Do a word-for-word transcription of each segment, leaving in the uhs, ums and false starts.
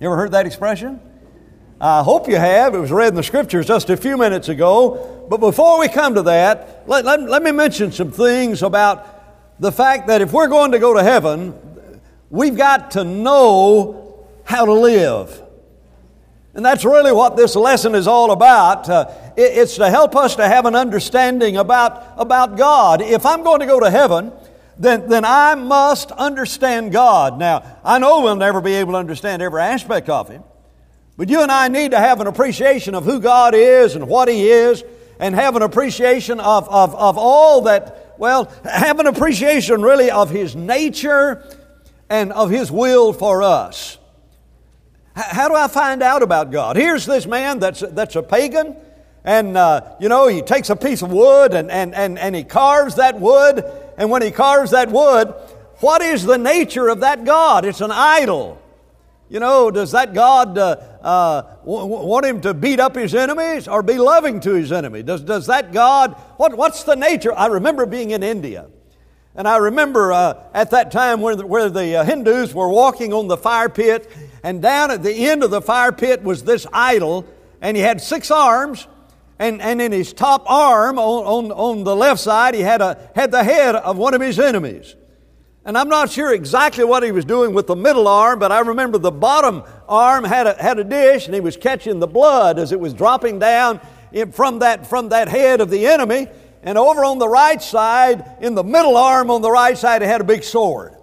You ever heard that expression? I hope you have. It was read in the Scriptures just a few minutes ago. But before we come to that, let, let, let me mention some things about the fact that if we're going to go to heaven, we've got to know how to live. And that's really what this lesson is all about. Uh, it, it's to help us to have an understanding about, about God. If I'm going to go to heaven, then, then I must understand God. Now, I know we'll never be able to understand every aspect of Him. But you and I need to have an appreciation of who God is and what He is, and have an appreciation of, of, of all that, well, have an appreciation really of His nature and of His will for us. H- how do I find out about God? Here's this man that's, that's a pagan, and, uh, you know, he takes a piece of wood and, and, and, and he carves that wood, and when he carves that wood, what is the nature of that God? It's an idol. You know, does that God uh, uh, w- want him to beat up his enemies or be loving to his enemy? Does, does that God, what, what's the nature? I remember being in India, and I remember uh, at that time where the, where the uh, Hindus were walking on the fire pit, and down at the end of the fire pit was this idol, and he had six arms, and, and in his top arm on, on, on the left side, he had, a, had the head of one of his enemies. And I'm not sure exactly what he was doing with the middle arm, but I remember the bottom arm had a, had a dish, and he was catching the blood as it was dropping down in, from, that, from that head of the enemy. And over on the right side, in the middle arm on the right side, he had a big sword.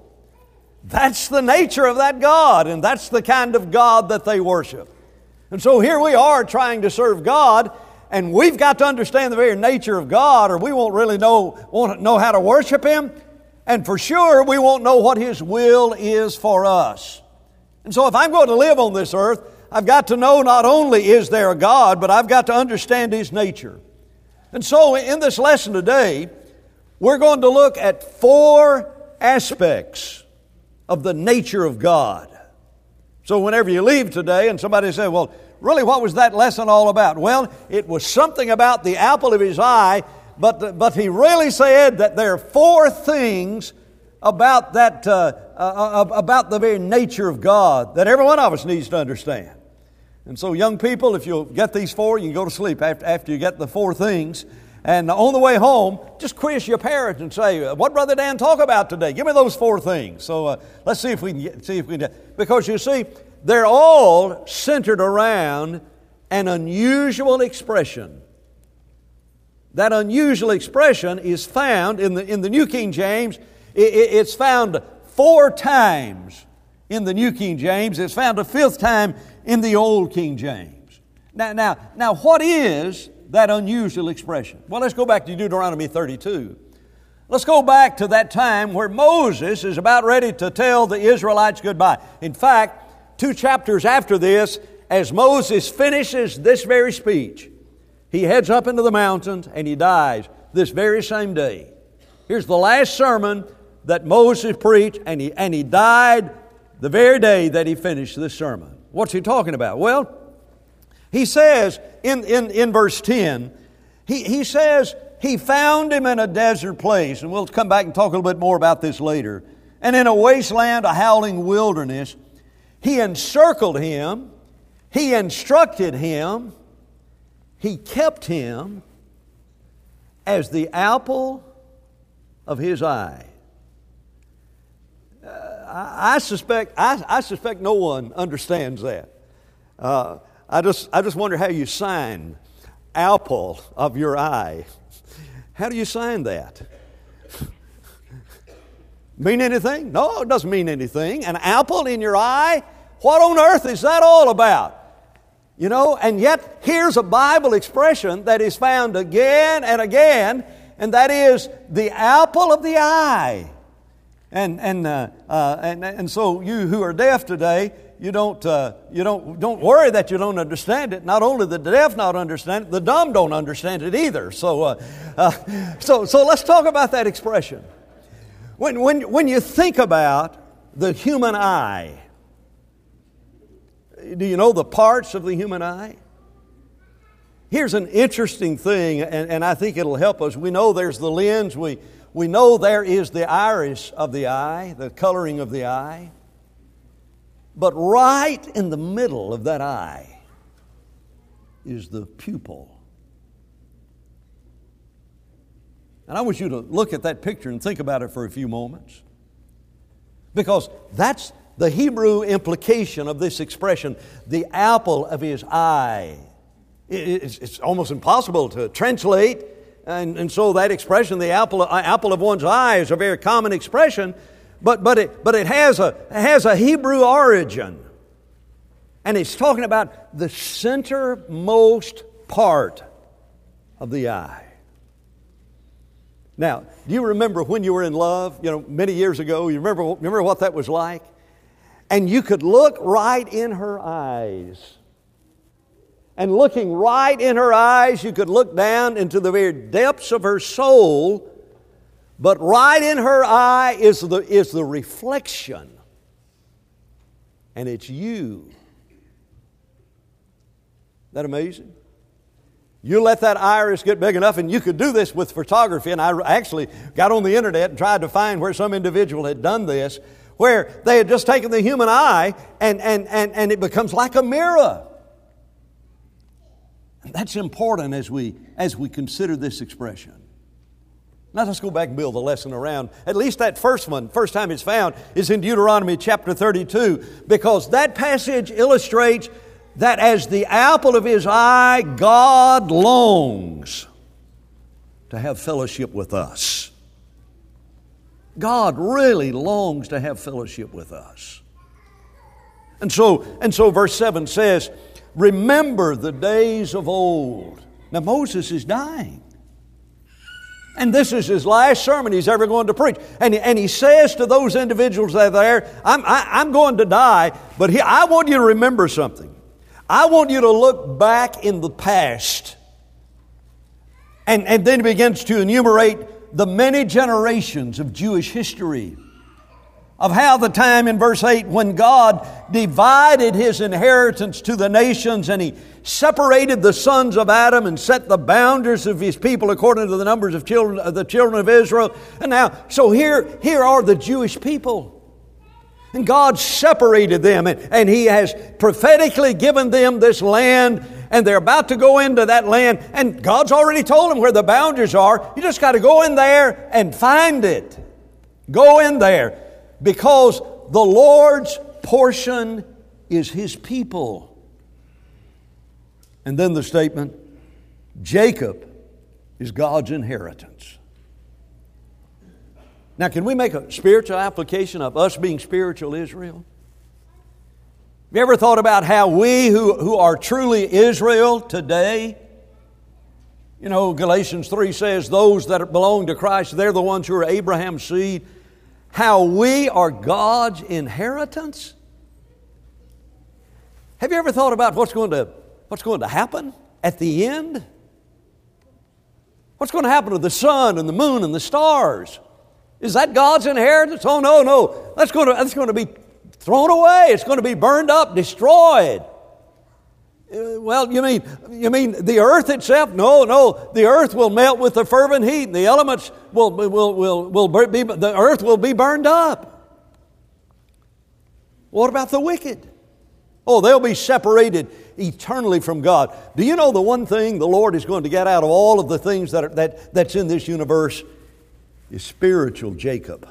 That's the nature of that God, and that's the kind of God that they worship. And so here we are trying to serve God, and we've got to understand the very nature of God, or we won't really know, won't know how to worship Him. And for sure, we won't know what His will is for us. And so if I'm going to live on this earth, I've got to know not only is there a God, but I've got to understand His nature. And so in this lesson today, we're going to look at four aspects of the nature of God. So whenever you leave today and somebody says, well, really, what was that lesson all about? Well, it was something about the apple of His eye. But, but he really said that there are four things about that, uh, uh, about the very nature of God that every one of us needs to understand. And so young people, if you'll get these four, you can go to sleep after, after you get the four things. And on the way home, just quiz your parents and say, what Brother Dan talk about today? Give me those four things. So uh, let's see if we can get, see if we can get, because you see, they're all centered around an unusual expression. That unusual expression is found in the, in the New King James. It, it, it's found four times in the New King James. It's found a fifth time in the Old King James. Now, now, now, what is that unusual expression? Well, let's go back to Deuteronomy thirty-two. Let's go back to that time where Moses is about ready to tell the Israelites goodbye. In fact, two chapters after this, as Moses finishes this very speech, he heads up into the mountains and he dies this very same day. Here's the last sermon that Moses preached, and he, and he died the very day that he finished this sermon. What's he talking about? Well, he says in, in, in verse ten, he, he says he found him in a desert place, and we'll come back and talk a little bit more about this later. And in a wasteland, a howling wilderness, he encircled him, he instructed him, He kept him as the apple of His eye. Uh, I, I suspect I, I suspect no one understands that. Uh, I just I just wonder how you sign apple of your eye. How do you sign that? Mean anything? No, it doesn't mean anything. An apple in your eye? What on earth is that all about? You know, and yet here's a Bible expression that is found again and again, and that is the apple of the eye. And and uh, uh, and and so you who are deaf today, you don't uh, you don't don't worry that you don't understand it. Not only the deaf not understand it, the dumb don't understand it either. So uh, uh, so so let's talk about that expression. When when when you think about the human eye. Do you know the parts of the human eye? Here's an interesting thing, and, and I think it'll help us. We know there's the lens. We, we know there is the iris of the eye, the coloring of the eye. But right in the middle of that eye is the pupil. And I want you to look at that picture and think about it for a few moments. Because that's the Hebrew implication of this expression, the apple of his eye. It's almost impossible to translate, and, and so that expression, the apple, apple of one's eye, is a very common expression, but, but, it, but it, has a, it has a Hebrew origin. And it's talking about the centermost part of the eye. Now, do you remember when you were in love, you know, many years ago? You remember, remember what that was like? And you could look right in her eyes. And looking right in her eyes, you could look down into the very depths of her soul. But right in her eye is the, is the reflection. And it's you. Isn't that amazing? You let that iris get big enough, and you could do this with photography. And I actually got on the internet and tried to find where some individual had done this, where they had just taken the human eye and, and, and, and it becomes like a mirror. And that's important as we, as we consider this expression. Now let's go back and build the lesson around. At least that first one, first time it's found, is in Deuteronomy chapter thirty-two, because that passage illustrates that as the apple of His eye, God longs to have fellowship with us. God really longs to have fellowship with us. And so, and so verse seven says, remember the days of old. Now Moses is dying. And this is his last sermon he's ever going to preach. And, and he says to those individuals that are there, I'm, I, I'm going to die, but he, I want you to remember something. I want you to look back in the past. And, and then he begins to enumerate the many generations of Jewish history, of how the time in verse eight when God divided His inheritance to the nations and He separated the sons of Adam and set the boundaries of His people according to the numbers of children of the children of Israel. And now, so here, here are the Jewish people. And God separated them, and, and He has prophetically given them this land, and they're about to go into that land, and God's already told them where the boundaries are. You just got to go in there and find it. Go in there, because the Lord's portion is His people. And then the statement, Jacob is God's inheritance. Now, can we make a spiritual application of us being spiritual Israel? Have you ever thought about how we who, who are truly Israel today, you know, Galatians three says those that belong to Christ, they're the ones who are Abraham's seed, how we are God's inheritance? Have you ever thought about what's going to, what's going to happen at the end? What's going to happen to the sun and the moon and the stars? Is that God's inheritance? Oh, no, no. That's going to, that's going to be thrown away. It's going to be burned up, destroyed. Uh, well, you mean, you mean the earth itself? No, no. The earth will melt with the fervent heat. The elements will, will, will, will be, the earth will be burned up. What about the wicked? Oh, they'll be separated eternally from God. Do you know the one thing the Lord is going to get out of all of the things that are, that, that's in this universe is spiritual Jacob.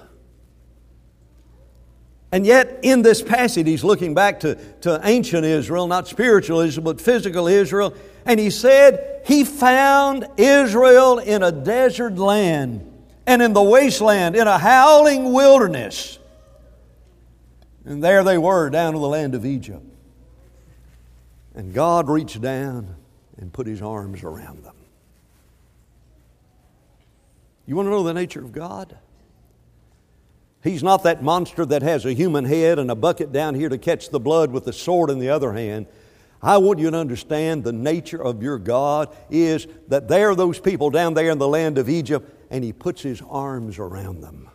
And yet, in this passage, he's looking back to, to ancient Israel, not spiritual Israel, but physical Israel. And he said, he found Israel in a desert land and in the wasteland, in a howling wilderness. And there they were, down in the land of Egypt. And God reached down and put His arms around them. You want to know the nature of God? He's not that monster that has a human head and a bucket down here to catch the blood with a sword in the other hand. I want you to understand the nature of your God is that there are those people down there in the land of Egypt, and He puts His arms around them.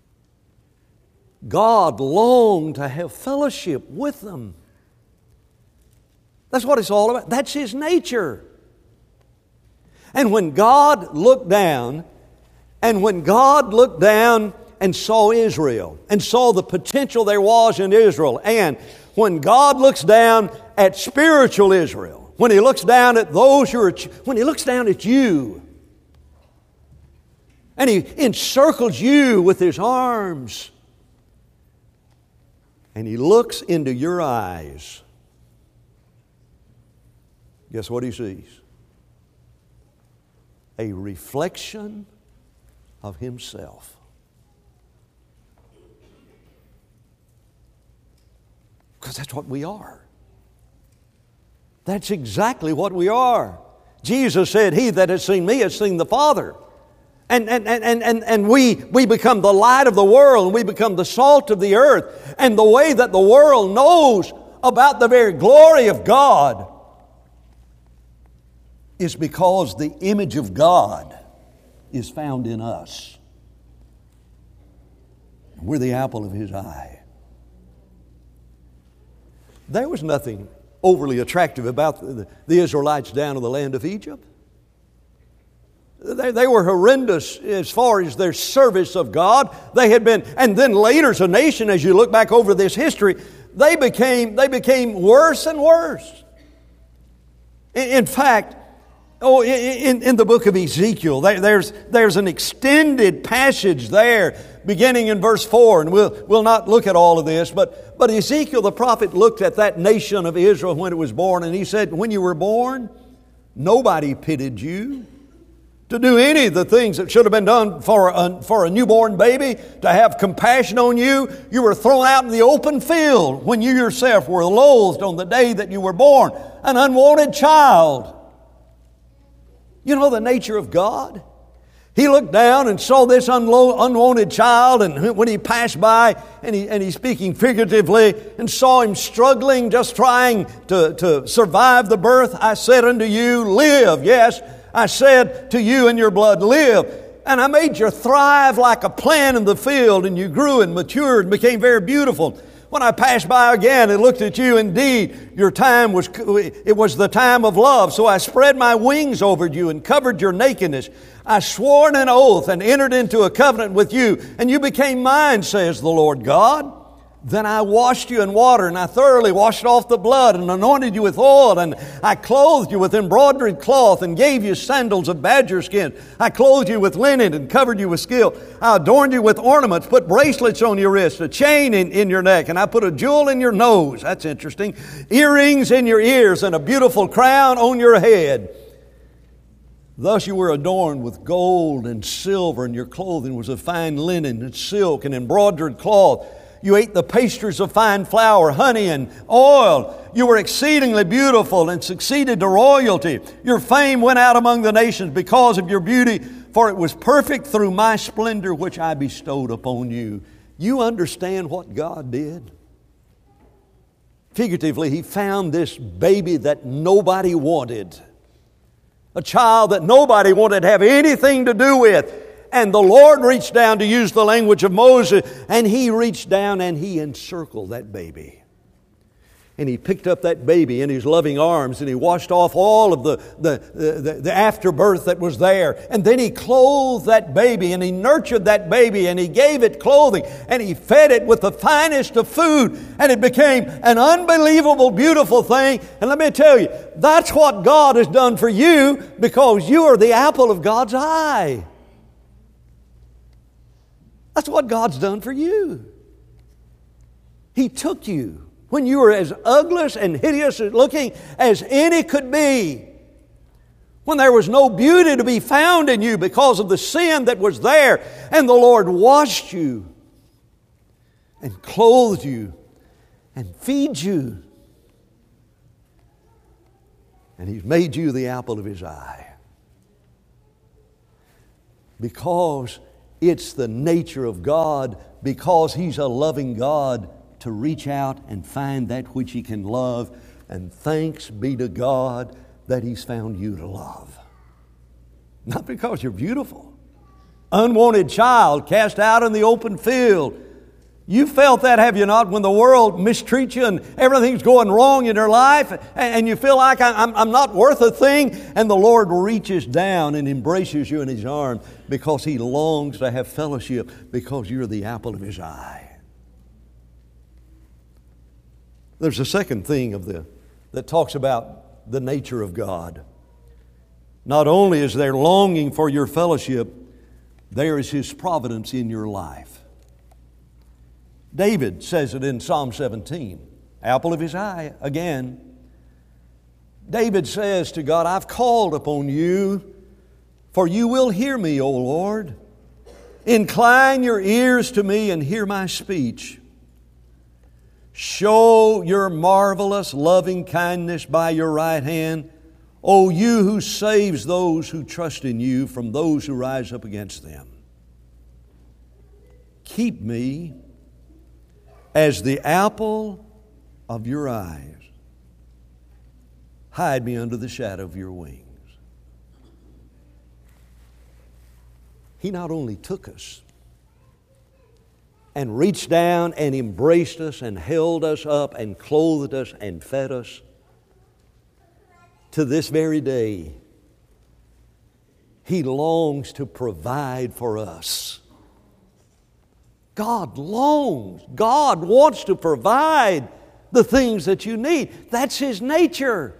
God longed to have fellowship with them. That's what it's all about. That's His nature. And when God looked down, and when God looked down and saw Israel, and saw the potential there was in Israel, and when God looks down at spiritual Israel, when He looks down at those who are, when He looks down at you, and He encircles you with His arms, and He looks into your eyes, guess what He sees? A reflection of Himself. Because that's what we are. That's exactly what we are. Jesus said, "He that has seen me has seen the Father." And, and, and, and, and we, we become the light of the world, and we become the salt of the earth. And the way that the world knows about the very glory of God is because the image of God is found in us. We're the apple of His eye. There was nothing overly attractive about the, the Israelites down in the land of Egypt. They, they were horrendous as far as their service of God. They had been, and then later as a nation, as you look back over this history, they became, they became worse and worse. In, in fact, oh, in, in the book of Ezekiel, there, there's, there's an extended passage there beginning in verse four, and we'll, we'll not look at all of this, but, but Ezekiel the prophet looked at that nation of Israel when it was born, and he said, when you were born, nobody pitied you to do any of the things that should have been done for a, for a newborn baby, to have compassion on you. You were thrown out in the open field when you yourself were loathed on the day that you were born, an unwanted child. You know the nature of God? He looked down and saw this unlo- unwanted child, and when he passed by, and, he, and he's speaking figuratively, and saw him struggling, just trying to, to survive the birth, I said unto you, live. Yes, I said to you in your blood, live. And I made you thrive like a plant in the field, and you grew and matured and became very beautiful. When I passed by again and looked at you, indeed, your time was, it was the time of love. So I spread my wings over you and covered your nakedness. I swore an oath and entered into a covenant with you, and you became mine, says the Lord God. Then I washed you in water, and I thoroughly washed off the blood, and anointed you with oil, and I clothed you with embroidered cloth, and gave you sandals of badger skin. I clothed you with linen, and covered you with skill. I adorned you with ornaments, put bracelets on your wrist, a chain in, in your neck, and I put a jewel in your nose. That's interesting. Earrings in your ears, and a beautiful crown on your head. Thus you were adorned with gold and silver, and your clothing was of fine linen and silk and embroidered cloth. You ate the pastries of fine flour, honey, and oil. You were exceedingly beautiful and succeeded to royalty. Your fame went out among the nations because of your beauty, for it was perfect through my splendor which I bestowed upon you. You understand what God did? Figuratively, He found this baby that nobody wanted. A child that nobody wanted to have anything to do with. And the Lord reached down, to use the language of Moses, and He reached down and He encircled that baby. And He picked up that baby in His loving arms, and He washed off all of the, the, the, the afterbirth that was there. And then He clothed that baby, and He nurtured that baby, and He gave it clothing, and He fed it with the finest of food, and it became an unbelievable, beautiful thing. And let me tell you, that's what God has done for you, because you are the apple of God's eye. That's what God's done for you. He took you when you were as ugly and hideous looking as any could be. When there was no beauty to be found in you because of the sin that was there. And the Lord washed you and clothed you and feeds you. And He's made you the apple of His eye. Because it's the nature of God, because He's a loving God, to reach out and find that which He can love. And thanks be to God that He's found you to love. Not because you're beautiful. Unwanted child cast out in the open field. You felt that, have you not, when the world mistreats you and everything's going wrong in your life, and you feel like I'm, I'm not worth a thing, and the Lord reaches down and embraces you in His arms because He longs to have fellowship, because you're the apple of His eye. There's a second thing of the that talks about the nature of God. Not only is there longing for your fellowship, there is His providence in your life. David says it in Psalm seventeen, apple of his eye again. David says to God, I've called upon you, for you will hear me, O Lord. Incline your ears to me and hear my speech. Show your marvelous loving kindness by your right hand, O you who saves those who trust in you from those who rise up against them. Keep me as the apple of your eyes. Hide me under the shadow of your wings. He not only took us and reached down and embraced us and held us up and clothed us and fed us, to this very day, He longs to provide for us. God longs. God wants to provide the things that you need. That's His nature.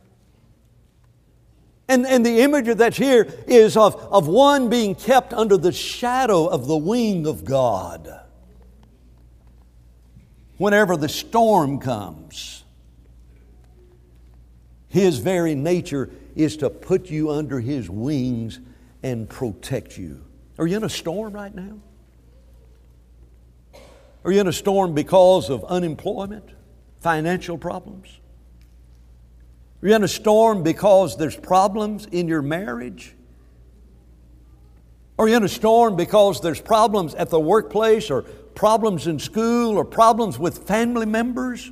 And, and the imagery that's here is of, of one being kept under the shadow of the wing of God. Whenever the storm comes, His very nature is to put you under His wings and protect you. Are you in a storm right now? Are you in a storm because of unemployment, financial problems? Are you in a storm because there's problems in your marriage? Are you in a storm because there's problems at the workplace or problems in school or problems with family members?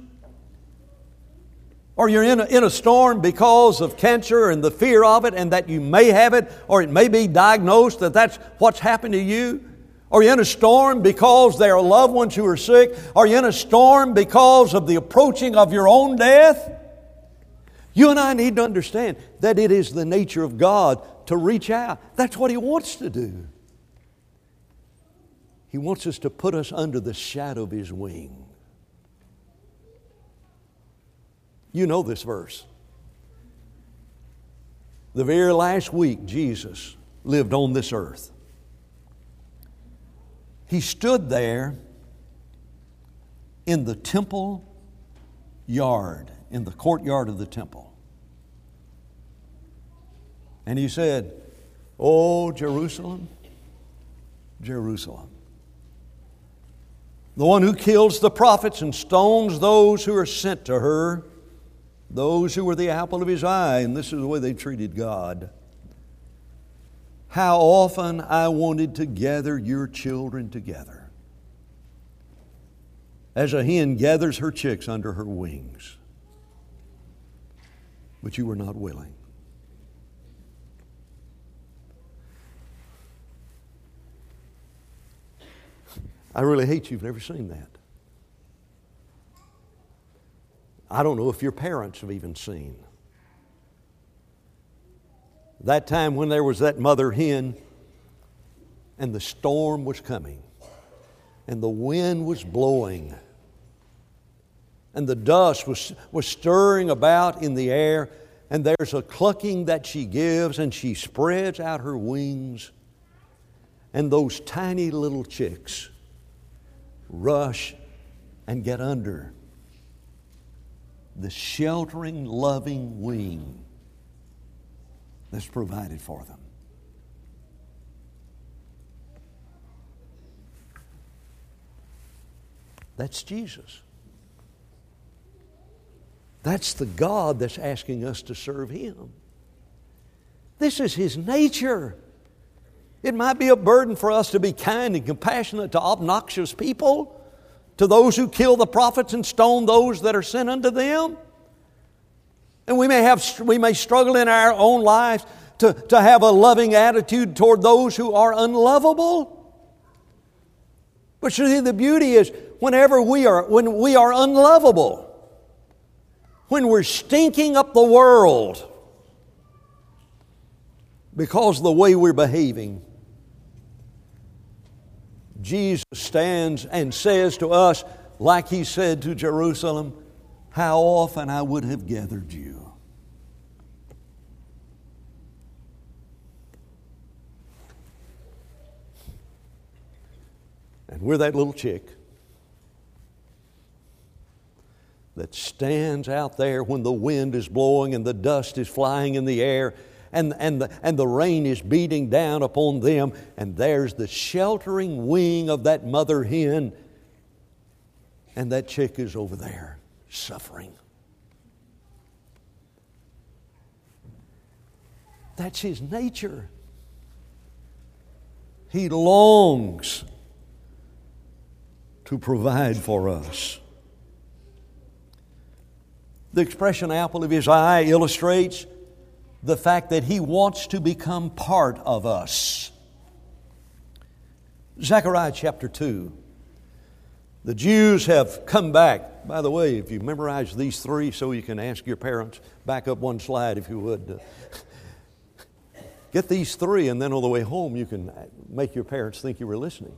Or you're in a, in a storm because of cancer and the fear of it and that you may have it, or it may be diagnosed that that's what's happened to you? Are you in a storm because there are loved ones who are sick? Are you in a storm because of the approaching of your own death? You and I need to understand that it is the nature of God to reach out. That's what He wants to do. He wants us to put us under the shadow of His wing. You know this verse. The very last week Jesus lived on this earth, He stood there in the temple yard, in the courtyard of the temple. And He said, "Oh, Jerusalem, Jerusalem, the one who kills the prophets and stones those who are sent to her, those who were the apple of His eye," and this is the way they treated God. "How often I wanted to gather your children together, as a hen gathers her chicks under her wings, but you were not willing." I really hate you've never seen that. I don't know if your parents have even seen that time when there was that mother hen and the storm was coming and the wind was blowing and the dust was, was stirring about in the air, and there's a clucking that she gives, and she spreads out her wings, and those tiny little chicks rush and get under the sheltering, loving wing that's provided for them. That's Jesus. That's the God that's asking us to serve Him. This is His nature. It might be a burden for us to be kind and compassionate to obnoxious people, to those who kill the prophets and stone those that are sent unto them. And we may have, we may struggle in our own lives to, to have a loving attitude toward those who are unlovable. But see, the beauty is whenever we are, when we are unlovable, when we're stinking up the world because of the way we're behaving, Jesus stands and says to us, like He said to Jerusalem, how often I would have gathered you. And we're that little chick that stands out there when the wind is blowing and the dust is flying in the air and, and, the, and the rain is beating down upon them, and there's the sheltering wing of that mother hen, and that chick is over there suffering. That's His nature. He longs to provide for us. The expression apple of His eye illustrates the fact that He wants to become part of us. Zechariah chapter two. The Jews have come back. By the way, if you memorize these three so you can ask your parents, back up one slide if you would. Get these three, and then on the way home you can make your parents think you were listening.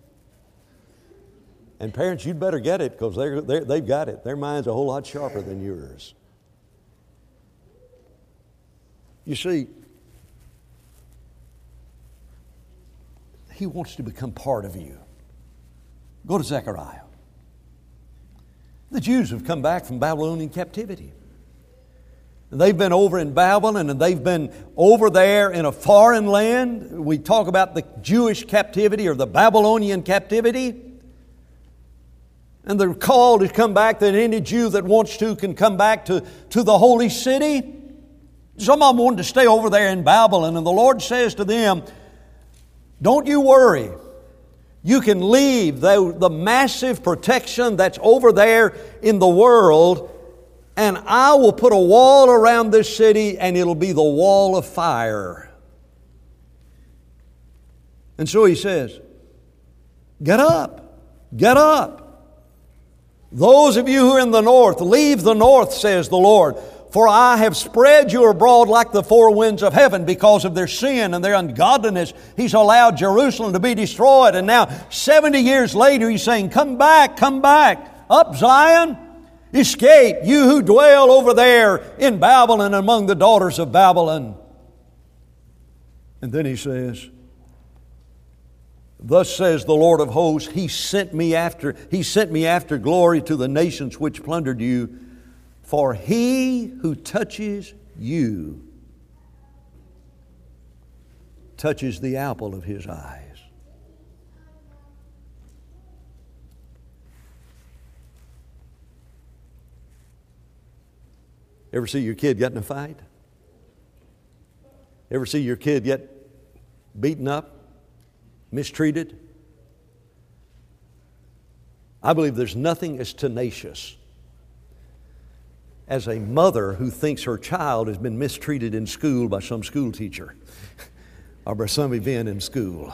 And parents, you'd better get it, because they're, they're, they've got it. Their mind's a whole lot sharper than yours. You see, He wants to become part of you. Go to Zechariah. The Jews have come back from Babylonian captivity. They've been over in Babylon, and they've been over there in a foreign land. We talk about the Jewish captivity or the Babylonian captivity. And they're called to come back, that any Jew that wants to can come back to, to the holy city. Some of them wanted to stay over there in Babylon, and the Lord says to them, don't you worry. You can leave the, the massive protection that's over there in the world, and I will put a wall around this city, and it'll be the wall of fire. And so He says, get up, get up. Those of you who are in the north, leave the north, says the Lord. For I have spread you abroad like the four winds of heaven. Because of their sin and their ungodliness, He's allowed Jerusalem to be destroyed. And now, seventy years later, He's saying, come back, come back. Up, Zion. Escape, you who dwell over there in Babylon among the daughters of Babylon. And then He says, thus says the Lord of hosts, He sent me after, He sent me after glory to the nations which plundered you. For he who touches you touches the apple of His eyes. Ever see your kid get in a fight? Ever see your kid get beaten up, mistreated? I believe there's nothing as tenacious as a mother who thinks her child has been mistreated in school by some school teacher or by some event in school.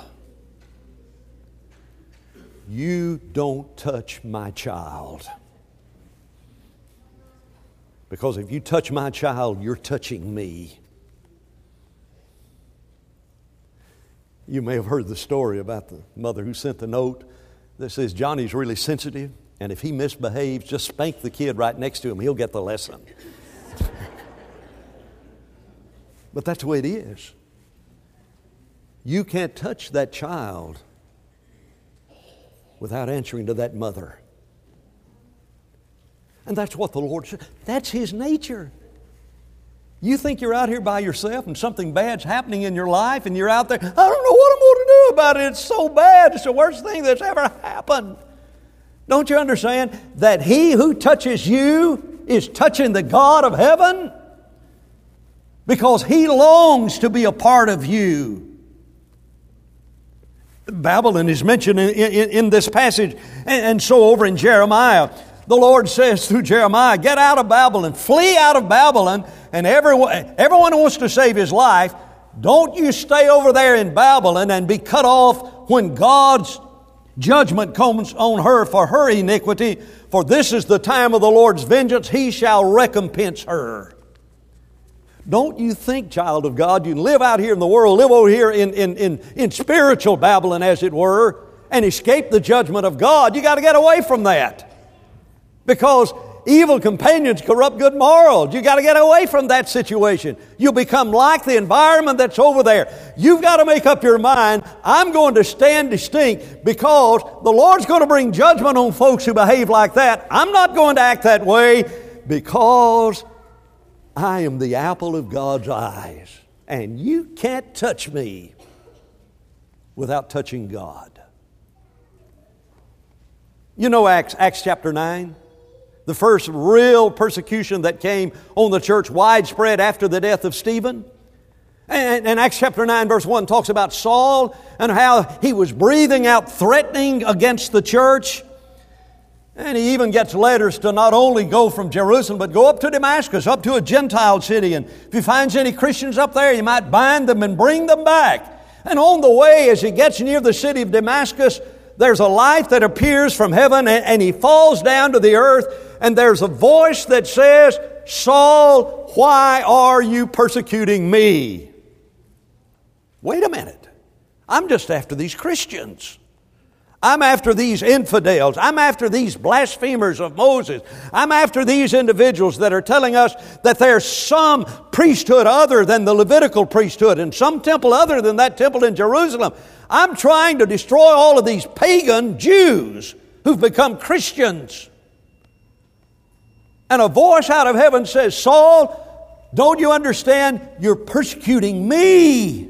You don't touch my child. Because if you touch my child, you're touching me. You may have heard the story about the mother who sent the note that says Johnny's really sensitive, and if he misbehaves, just spank the kid right next to him. He'll get the lesson. But that's the way it is. You can't touch that child without answering to that mother. And that's what the Lord said. That's His nature. You think you're out here by yourself and something bad's happening in your life and you're out there, I don't know what I'm going to do about it. It's so bad. It's the worst thing that's ever happened. Don't you understand that He who touches you is touching the God of heaven? Because He longs to be a part of you. Babylon is mentioned in, in, in this passage. And, and so over in Jeremiah, the Lord says through Jeremiah, get out of Babylon, flee out of Babylon. And everyone, everyone who wants to save his life, don't you stay over there in Babylon and be cut off when God's judgment comes on her for her iniquity. For this is the time of the Lord's vengeance. He shall recompense her. Don't you think, child of God, you can live out here in the world, live over here in, in, in, in spiritual Babylon, as it were, and escape the judgment of God. You got to get away from that. Because evil companions corrupt good morals. You got to get away from that situation. You'll become like the environment that's over there. You've got to make up your mind, I'm going to stand distinct because the Lord's going to bring judgment on folks who behave like that. I'm not going to act that way because I am the apple of God's eyes. And you can't touch me without touching God. You know Acts, Acts chapter nine? The first real persecution that came on the church widespread after the death of Stephen. And, and Acts chapter nine verse one talks about Saul and how he was breathing out threatening against the church. And he even gets letters to not only go from Jerusalem, but go up to Damascus, up to a Gentile city. And if he finds any Christians up there, he might bind them and bring them back. And on the way, as he gets near the city of Damascus, there's a light that appears from heaven, and, and he falls down to the earth, and there's a voice that says, Saul, why are you persecuting me? Wait a minute. I'm just after these Christians. I'm after these infidels. I'm after these blasphemers of Moses. I'm after these individuals that are telling us that there's some priesthood other than the Levitical priesthood and some temple other than that temple in Jerusalem. I'm trying to destroy all of these pagan Jews who've become Christians. And a voice out of heaven says, Saul, don't you understand? You're persecuting me.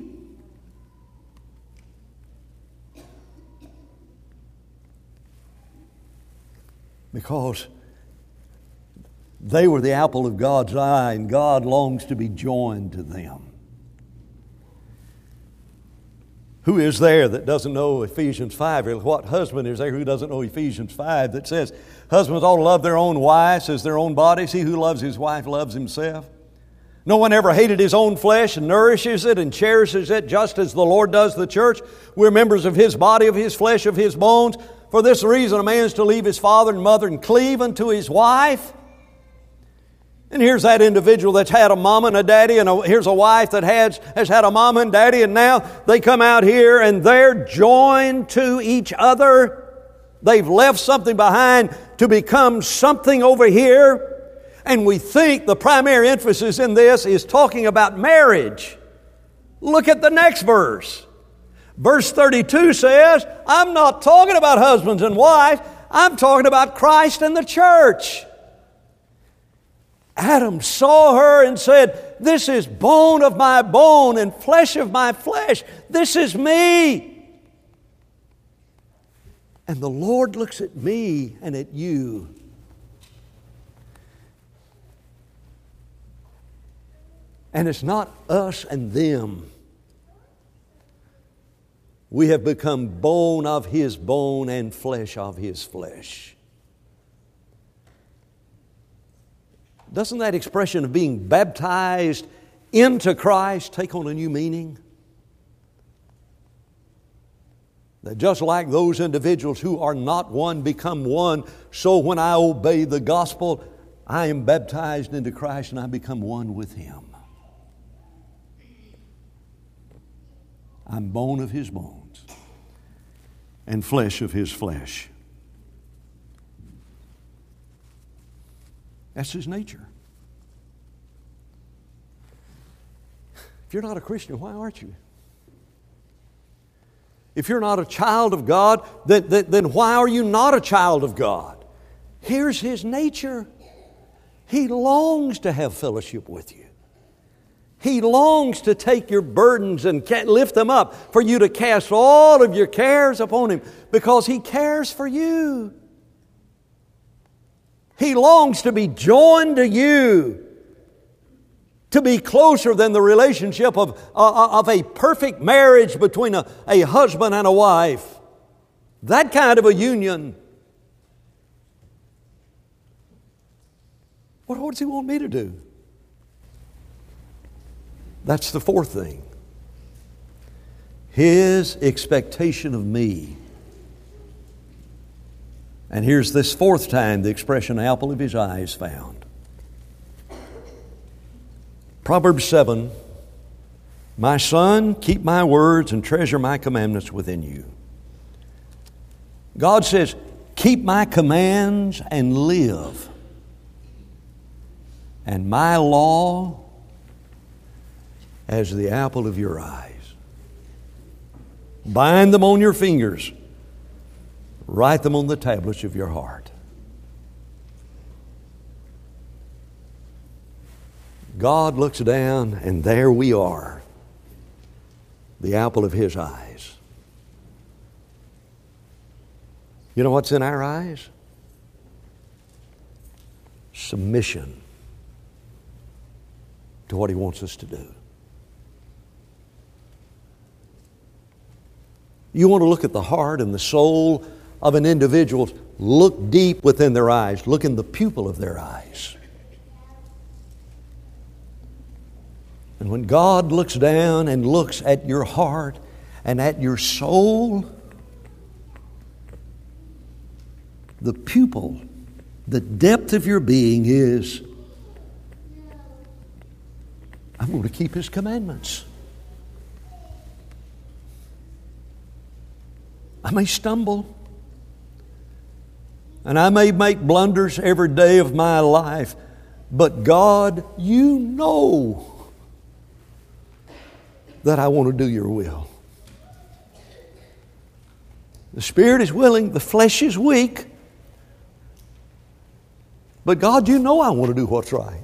Because they were the apple of God's eye, and God longs to be joined to them. Who is there that doesn't know Ephesians five? Or what husband is there who doesn't know Ephesians five that says husbands ought to love their own wives as their own bodies? He who loves his wife loves himself. No one ever hated his own flesh and nourishes it and cherishes it just as the Lord does the church. We're members of His body, of His flesh, of His bones. For this reason, a man is to leave his father and mother and cleave unto his wife. And here's that individual that's had a mama and a daddy, and a, here's a wife that has, has had a mama and daddy, and now they come out here and they're joined to each other. They've left something behind to become something over here. And we think the primary emphasis in this is talking about marriage. Look at the next verse. Verse thirty-two says, I'm not talking about husbands and wives. I'm talking about Christ and the church. Adam saw her and said, this is bone of my bone and flesh of my flesh. This is me. And the Lord looks at me and at you. And it's not us and them. We have become bone of His bone and flesh of His flesh. Doesn't that expression of being baptized into Christ take on a new meaning? That just like those individuals who are not one become one, so when I obey the gospel, I am baptized into Christ and I become one with Him. I'm bone of His bones and flesh of His flesh. That's His nature. If you're not a Christian, why aren't you? If you're not a child of God, then, then, then why are you not a child of God? Here's His nature. He longs to have fellowship with you. He longs to take your burdens and lift them up, for you to cast all of your cares upon Him, because He cares for you. He longs to be joined to you, to be closer than the relationship of, uh, of a perfect marriage between a, a husband and a wife. That kind of a union. What, what does He want me to do? That's the fourth thing. His expectation of me. And here's this fourth time the expression apple of His eye is found. Proverbs seven, my son, keep my words and treasure my commandments within you. God says, keep my commands and live. and my law as the apple of your eyes. Bind them on your fingers. Write them on the tablets of your heart. God looks down, and there we are, the apple of His eyes. You know what's in our eyes? Submission to what He wants us to do. You want to look at the heart and the soul of an individual. Look deep within their eyes. Look in the pupil of their eyes. And when God looks down and looks at your heart and at your soul, the pupil, the depth of your being is, I'm going to keep His commandments. I may stumble, and I may make blunders every day of my life, but God, you know that I want to do your will. The spirit is willing, the flesh is weak, but God, you know I want to do what's right.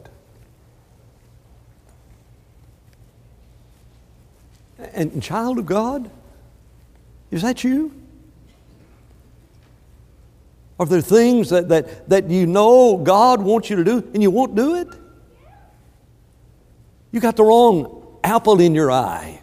And child of God, is that you? Are there things that, that, that you know God wants you to do and you won't do it? You got the wrong apple in your eye.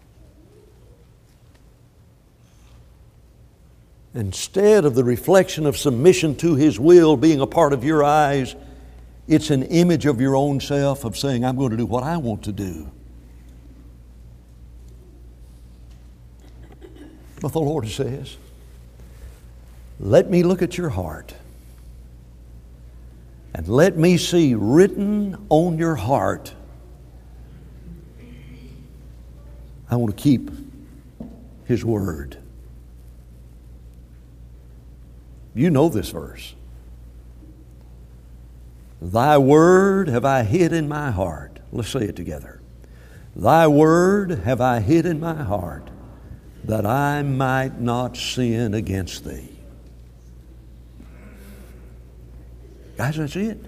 Instead of the reflection of submission to His will being a part of your eyes, it's an image of your own self of saying, I'm going to do what I want to do. But the Lord says, let me look at your heart and let me see written on your heart, I want to keep His word. You know this verse. Thy word have I hid in my heart. Let's say it together. Thy word have I hid in my heart, that I might not sin against Thee. Guys, that's it.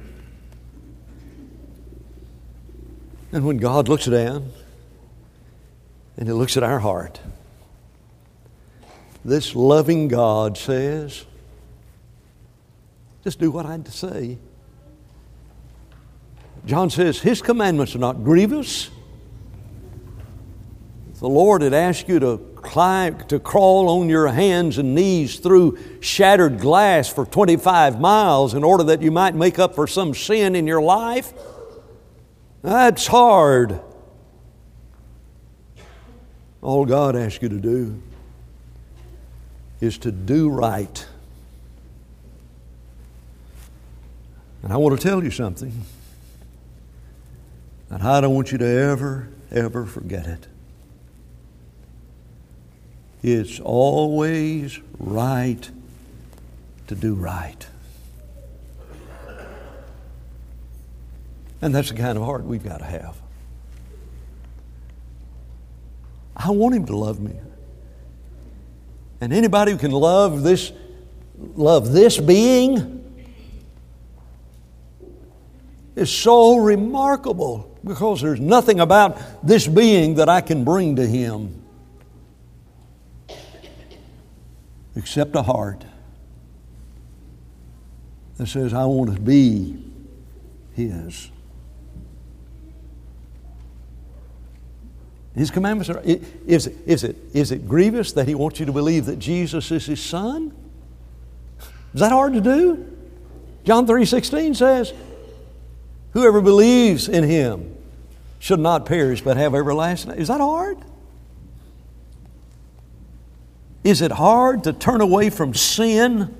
And when God looks down and He looks at our heart, this loving God says, just do what I had to say. John says, His commandments are not grievous. If the Lord had asked you to climb, to crawl on your hands and knees through shattered glass for twenty-five miles in order that you might make up for some sin in your life, that's hard. All God asks you to do is to do right. And I want to tell you something, and I don't want you to ever, ever forget it. It's always right to do right. And that's the kind of heart we've got to have. I want Him to love me. And anybody who can love this, love this being is so remarkable, because there's nothing about this being that I can bring to Him except a heart that says, I want to be His. His commandments are, is, is, it, is it grievous that He wants you to believe that Jesus is His Son? Is that hard to do? John three sixteen says, whoever believes in Him should not perish but have everlasting life. Is that hard? Is it hard to turn away from sin?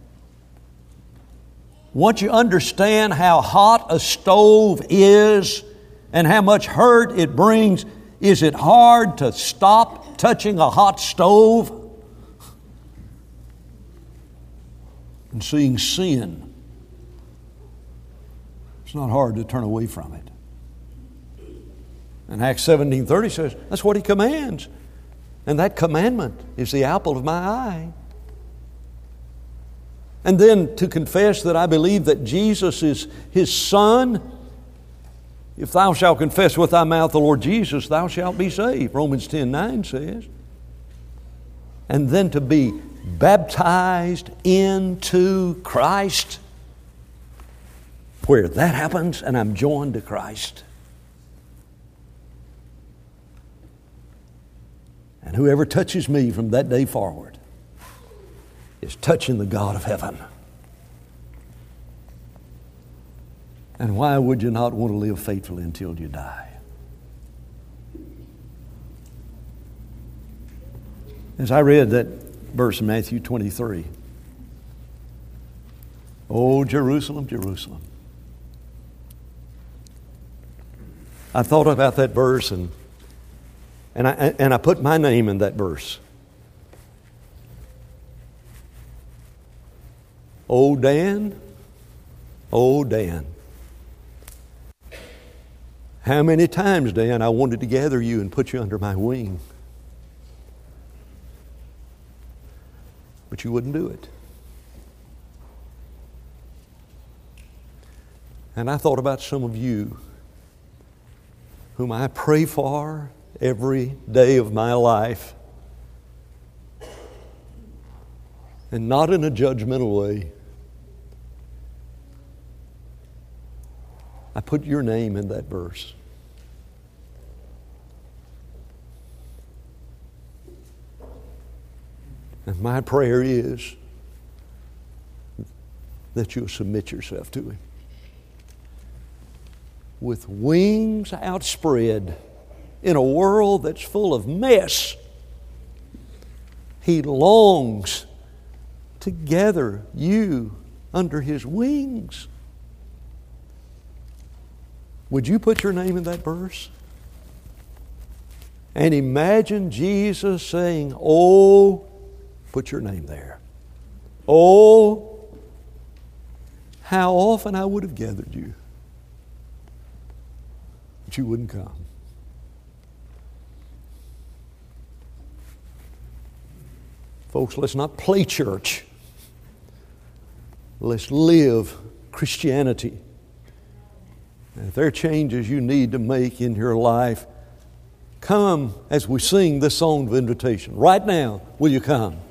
Once you understand how hot a stove is and how much hurt it brings, is it hard to stop touching a hot stove and seeing sin It's not hard to turn away from it. And Acts seventeen thirty says that's what He commands. And that commandment is the apple of my eye. And then to confess that I believe that Jesus is His Son. If thou shalt confess with thy mouth the Lord Jesus, thou shalt be saved. Romans ten nine says. And then to be baptized into Christ, where that happens and I'm joined to Christ. And whoever touches me from that day forward is touching the God of heaven. And why would you not want to live faithfully until you die? As I read that verse in Matthew twenty-three, "Oh, Jerusalem, Jerusalem." I thought about that verse and and I and I put my name in that verse. Oh, Dan, oh, Dan. How many times, Dan, I wanted to gather you and put you under my wing. But you wouldn't do it. And I thought about some of you whom I pray for every day of my life. And not in a judgmental way. I put your name in that verse. And my prayer is that you'll submit yourself to Him. With wings outspread in a world that's full of mess, He longs to gather you under His wings. Would you put your name in that verse? And imagine Jesus saying, "Oh," put your name there. "Oh, how often I would have gathered you, but you wouldn't come." Folks, let's not play church. Let's live Christianity. And if there are changes you need to make in your life, come as we sing this song of invitation. Right now, will you come?